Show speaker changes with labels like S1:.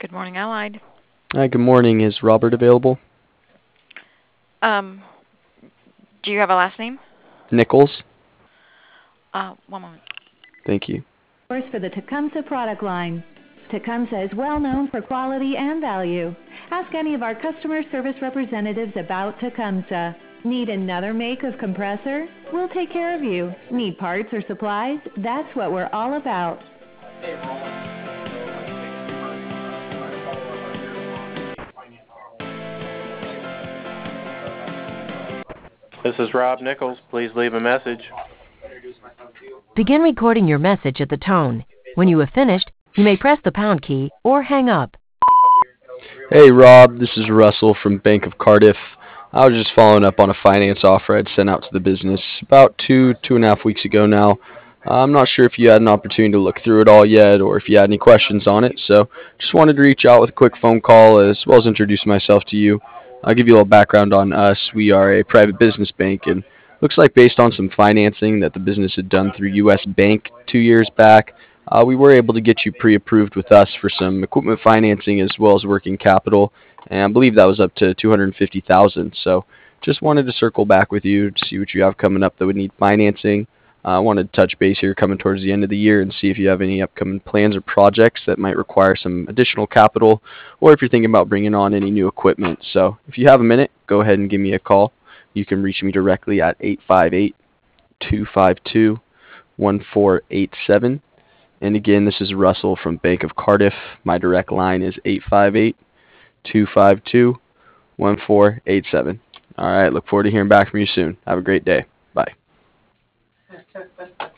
S1: Good morning, Allied.
S2: Hi, good morning. Is Robert available?
S1: Um, do you have a last name?
S2: Nichols?
S1: One moment.
S2: Thank you.
S3: For the Tecumseh product line. Tecumseh is well known for quality and value. Ask any of our customer service representatives about Tecumseh. Need another make of compressor? We'll take care of you. Need parts or supplies? That's what we're all about.
S4: This is Rob Nichols. Please leave a message.
S5: Begin recording your message at the tone. When you have finished, you may press the pound key or hang up.
S2: Hey, Rob. This is Russell from Bank of Cardiff. I was just following up on a finance offer I'd sent out to the business about two and a half weeks ago now. I'm not sure if you had an opportunity to look through it all yet or if you had any questions on it, so just wanted to reach out with a quick phone call as well as introduce myself to you. I'll give you a little background on us. We are a private business bank, and looks like based on some financing that the business had done through U.S. Bank 2 years back, we were able to get you pre-approved with us for some equipment financing as well as working capital, and I believe that was up to $250,000. So just wanted to circle back with you to see what you have coming up that would need financing. I wanted to touch base here coming towards the end of the year and see if you have any upcoming plans or projects that might require some additional capital, or if you're thinking about bringing on any new equipment. So if you have a minute, go ahead and give me a call. You can reach me directly at 858-252-1487. And again, this is Russell from Bank of Cardiff. My direct line is 858-252-1487. All right, look forward to hearing back from you soon. Have a great day. Bye.